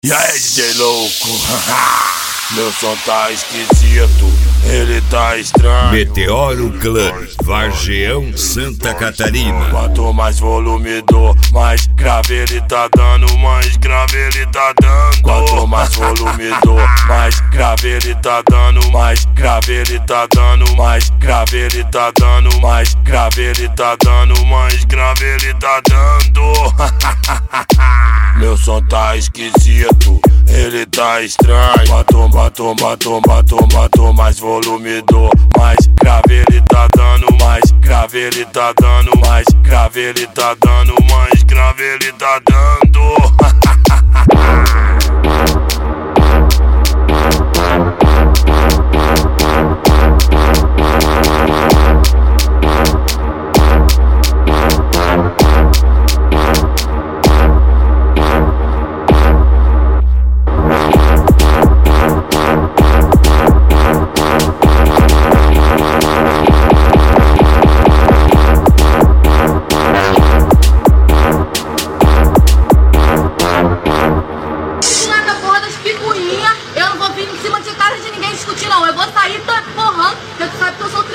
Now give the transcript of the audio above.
E aí, DJ louco? Meu som tá esquisito, ele tá estranho. Meteoro Club, Vargeão, Santa Catarina. Quanto mais volume dou, mais grave ele tá dando, mais grave ele tá dando. Quanto mais volume dou, mais grave ele tá dando, mais grave ele tá dando, mais grave ele tá dando, mais grave ele tá dando, mais grave ele tá dando. Meu som tá esquisito, ele tá estranho. Quanto mais volume dou, mais grave ele tá dando, mais grave ele tá dando, mais grave ele tá dando, mais grave ele tá dando. Eu não vou vir em cima de casa de ninguém discutir, não. Eu vou sair empurrando, porque tu sabe que eu sou